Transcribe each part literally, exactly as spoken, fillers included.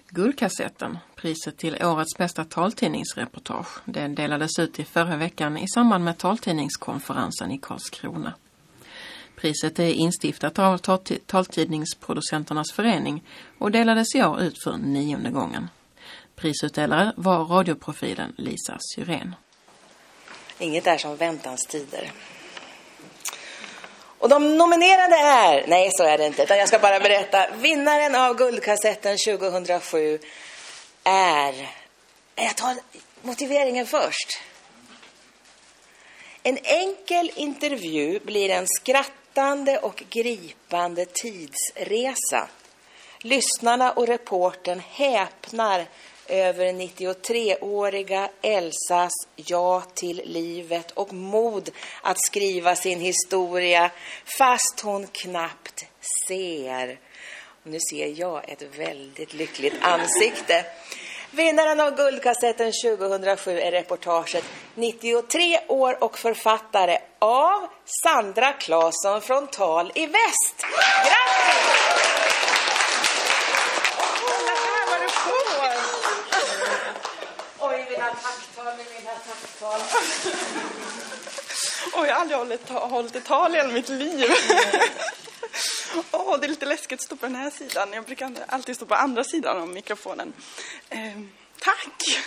Guldkassetten, priset till årets bästa taltidningsreportage, det delades ut i förra veckan i samband med taltidningskonferensen i Karlskrona. Priset är instiftat av taltidningsproducenternas förening och delades i år ut för nionde gången. Prisutdelare var radioprofilen Lisa Syrén. Inget är som väntans tider. Och de nominerade är, nej så är det inte, utan jag ska bara berätta. Vinnaren av Guldkassetten tjugohundrasju är, jag tar motiveringen först. En enkel intervju blir en skrattande och gripande tidsresa. Lyssnarna och reportern häpnar över nittiotreåriga Elsas ja till livet och mod att skriva sin historia fast hon knappt ser. Och nu ser jag ett väldigt lyckligt ansikte. Vinnaren av Guldkassetten tjugohundrasju är reportaget nittiotre år och författare av Sandra Claesson från Tal i Väst. Grattis! Oj, mina tacktal, mina tacktal. Oj, jag har aldrig hållit, hållit ett tal i hela mitt liv. Åh, det är lite läskigt att stå på den här sidan. Jag brukar alltid stå på andra sidan av mikrofonen. Eh, tack!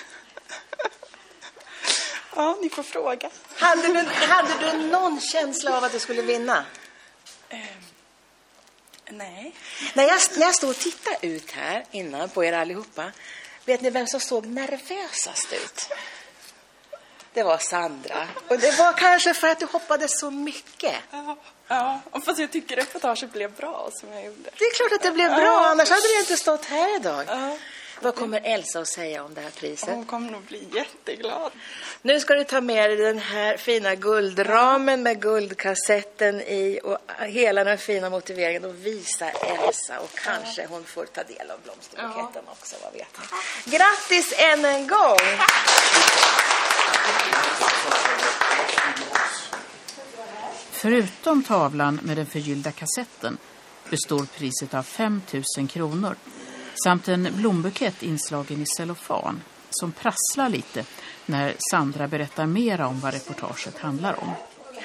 Ja, ni får fråga. Hade du, hade du någon känsla av att du skulle vinna? Eh, nej. När jag, när jag stod och tittade ut här innan på er allihopa, vet ni vem som såg nervösast ut? Det var Sandra. Och det var kanske för att du hoppades så mycket. Ja, ja. Fast jag tycker reportaget blev bra som jag gjorde. Det är klart att det blev bra, ja. Annars hade du inte stått här idag. Ja. Vad kommer Elsa att säga om det här priset? Hon kommer nog bli jätteglad. Nu ska du ta med dig den här fina guldramen med guldkassetten i och hela den fina motiveringen och visa Elsa. Och kanske hon får ta del av blomsterbuketten också, vad vet jag. Grattis än en gång! Förutom tavlan med den förgyllda kassetten består priset av fem tusen kronor samt en blombukett inslagen i cellofan som prasslar lite när Sandra berättar mer om vad reportaget handlar om.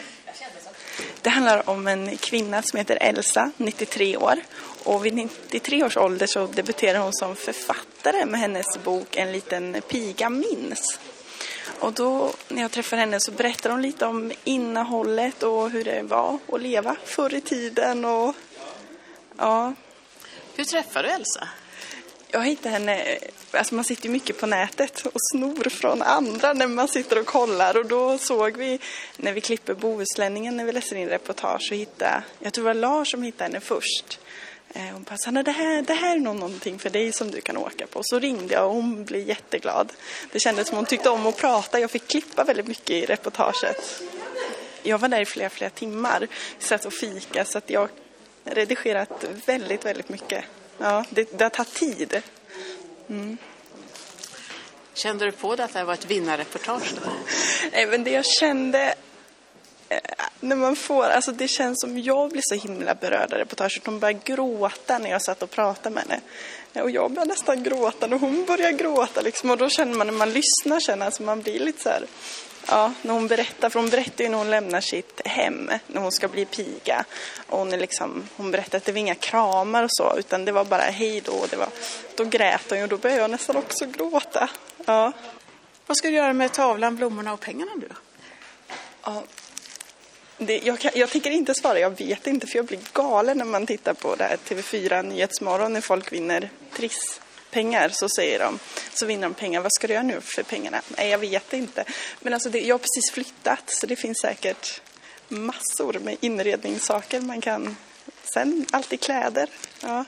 Det handlar om en kvinna som heter Elsa, nittiotre år. Och vid nittiotre års ålder så debuterar hon som författare med hennes bok En liten piga minns. Och då när jag träffar henne så berättar hon lite om innehållet och hur det var att leva förr i tiden. Och, ja. Hur träffar du Elsa? Jag hittade henne, alltså man sitter ju mycket på nätet och snor från andra när man sitter och kollar. Och då såg vi, när vi klipper Bohuslänningen, när vi läser in reportage, och hittade, jag tror det var Lars som hittade henne först. Hon bara, Sanna, det här, det här är nog någonting för dig som du kan åka på. Så ringde jag och hon blev jätteglad. Det kändes som hon tyckte om att prata. Jag fick klippa väldigt mycket i reportaget. Jag var där i flera, flera timmar. Vi satt och fika så att jag redigerat väldigt, väldigt mycket. Ja, det, det har tagit tid. Mm. Kände du på det att det var ett vinnarreportage då? Nej, men det jag kände... När man får, alltså det känns som jag blir så himla berörd av reportaget. Hon börjar gråta när jag satt och pratade med henne. Och jag börjar nästan gråta när hon börjar gråta. Liksom. Och då känner man, när man lyssnar, känner alltså man blir lite så här... Ja, när hon berättar, för hon berättar ju när hon lämnar sitt hem, när hon ska bli piga. Och hon, är liksom, hon berättar att det var inga kramar och så, utan det var bara hej då. Och det var, då grät hon och då började jag nästan också gråta. Ja. Vad ska du göra med tavlan, blommorna och pengarna nu då? Ja. Det, jag, kan, jag tänker inte svara, jag vet inte, för jag blir galen när man tittar på det här T V fyra Nyhetsmorgon när folk vinner trisspengar, så säger de, så vinner de pengar, vad ska du göra nu för pengarna? Nej, jag vet inte. Men alltså det, jag har precis flyttat, så det finns säkert massor med inredningssaker man kan, sen alltid kläder, ja.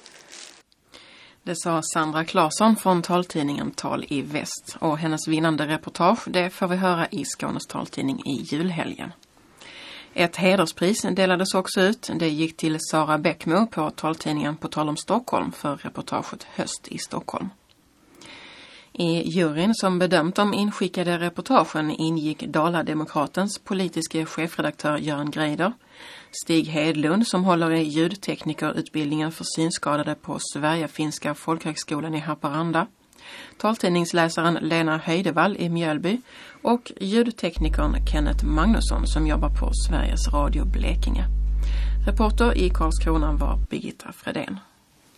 Det sa Sandra Claesson från taltidningen Tal i Väst, och hennes vinnande reportage, det får vi höra i Skånes taltidning i julhelgen. Ett hederspris delades också ut. Det gick till Sara Bäckmo på taltidningen På tal om Stockholm för reportaget Höst i Stockholm. I juryn som bedömt de inskickade reportagen ingick Dala-Demokratens politiska chefredaktör Göran Greider, Stig Hedlund som håller i ljudteknikerutbildningen för synskadade på Sverigefinska folkhögskolan i Haparanda, taltidningsläsaren Lena Höjdevall i Mjölby och ljudteknikern Kenneth Magnusson som jobbar på Sveriges Radio Blekinge. Reporter i Karlskrona var Birgitta Fredén.